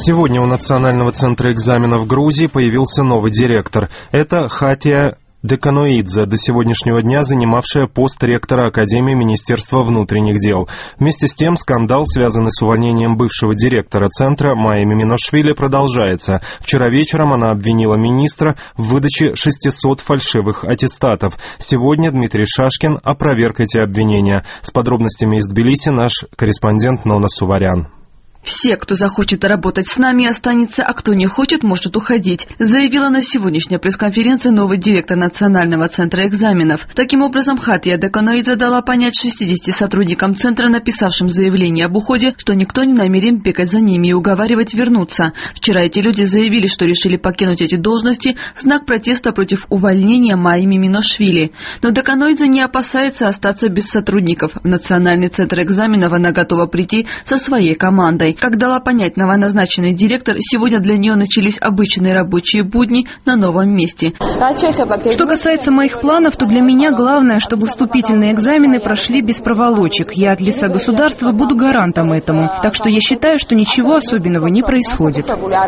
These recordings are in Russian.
Сегодня у Национального центра экзаменов Грузии появился новый директор. Это Хатия Деканоидзе, до сегодняшнего дня занимавшая пост ректора Академии Министерства внутренних дел. Вместе с тем, скандал, связанный с увольнением бывшего директора центра Майи Миминошвили, продолжается. Вчера вечером она обвинила министра в выдаче 600 фальшивых аттестатов. Сегодня Дмитрий Шашкин опроверг эти обвинения. С подробностями из Тбилиси наш корреспондент Нона Суварян. «Все, кто захочет работать с нами, останется, а кто не хочет, может уходить», заявила на сегодняшней пресс-конференции новый директор Национального центра экзаменов. Таким образом, Хатия Деканоидзе дала понять 60 сотрудникам центра, написавшим заявление об уходе, что никто не намерен бегать за ними и уговаривать вернуться. Вчера эти люди заявили, что решили покинуть эти должности в знак протеста против увольнения Майи Миминошвили. Но Деканоидзе не опасается остаться без сотрудников. В Национальный центр экзаменов она готова прийти со своей командой. Как дала понять новоназначенный директор, сегодня для нее начались обычные рабочие будни на новом месте. Что касается моих планов, то для меня главное, чтобы вступительные экзамены прошли без проволочек. Я от лица государства буду гарантом этому. Так что я считаю, что ничего особенного не происходит.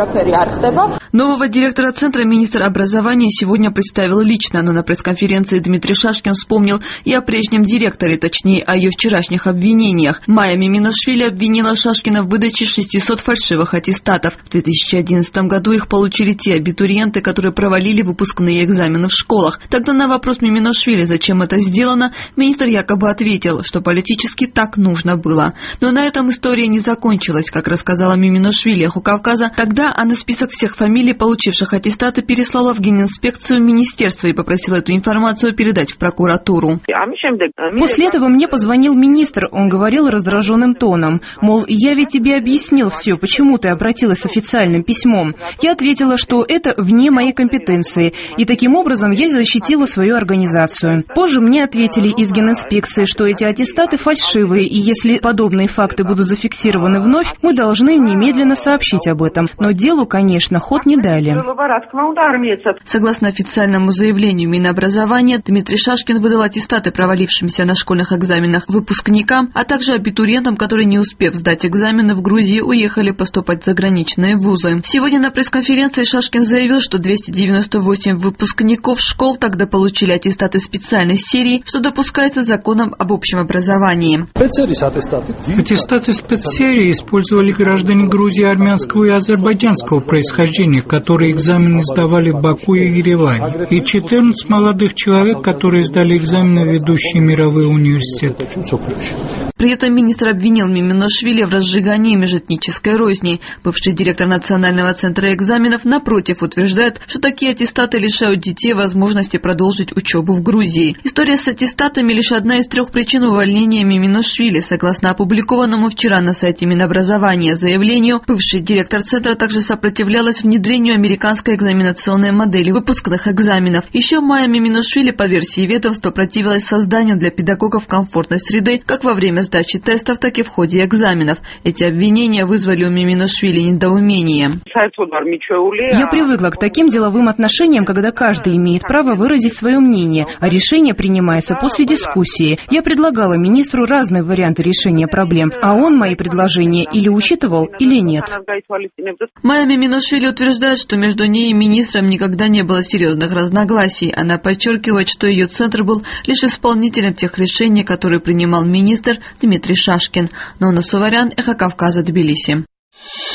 Нового директора центра министр образования сегодня представил лично, но на пресс-конференции Дмитрий Шашкин вспомнил и о прежнем директоре, точнее, о ее вчерашних обвинениях. Майя Миминошвили обвинила Шашкина в выдаче 600 фальшивых аттестатов. В 2011 году их получили те абитуриенты, которые провалили выпускные экзамены в школах. Тогда на вопрос Миминошвили, зачем это сделано, министр якобы ответил, что политически так нужно было. Но на этом история не закончилась. Как рассказала Миминошвили «Эху Кавказа», тогда она список всех фамилий, получивших аттестаты, переслала в Генинспекцию министерства и попросила эту информацию передать в прокуратуру. После этого мне позвонил министр. Он говорил раздраженным тоном, мол, я ведь тебе объяснил все, почему ты обратилась с официальным письмом. Я ответила, что это вне моей компетенции, и таким образом я защитила свою организацию. Позже мне ответили из Генинспекции, что эти аттестаты фальшивые, и если подобные факты будут зафиксированы вновь, мы должны немедленно сообщить об этом. Но делу, конечно, ход не дали. Согласно официальному заявлению Минобразования, Дмитрий Шашкин выдал аттестаты провалившимся на школьных экзаменах выпускникам, а также абитуриентам, которые, не успев сдать экзамены в Грузии, уехали поступать в заграничные вузы. Сегодня на пресс-конференции Шашкин заявил, что 298 выпускников школ тогда получили аттестаты специальной серии, что допускается законом об общем образовании. Аттестаты спецсерии использовали граждане Грузии армянского и азербайджанского происхождения, которые экзамены сдавали в Баку и Ереване, и 14 молодых человек, которые сдали экзамены в ведущие мировые университеты. При этом министр обвинил Миминошвили в разжигании межэтнической розни. Бывший директор Национального центра экзаменов, напротив, утверждает, что такие аттестаты лишают детей возможности продолжить учебу в Грузии. История с аттестатами лишь одна из 3 причин увольнения Миминошвили. Согласно опубликованному вчера на сайте Минобразования заявлению, бывший директор центра также сопротивлялась внедрению американской экзаменационной модели выпускных экзаменов. Еще Майя Миминошвили, по версии ведомства, противилась созданию для педагогов комфортной среды как во время сдачи тестов, так и в ходе экзаменов. Эти обвинения вызвали у Миминошвили недоумение. Я привыкла к таким деловым отношениям, когда каждый имеет право выразить свое мнение, а решение принимается после дискуссии. Я предлагала министру разные варианты решения проблем, а он мои предложения или учитывал, или нет. Майя Миминошвили утверждает, что между ней и министром никогда не было серьезных разногласий. Она подчеркивает, что ее центр был лишь исполнителем тех решений, которые принимал министр Дмитрий Шашкин. Нона Суварян, Эхо Кавказа, Тбилиси.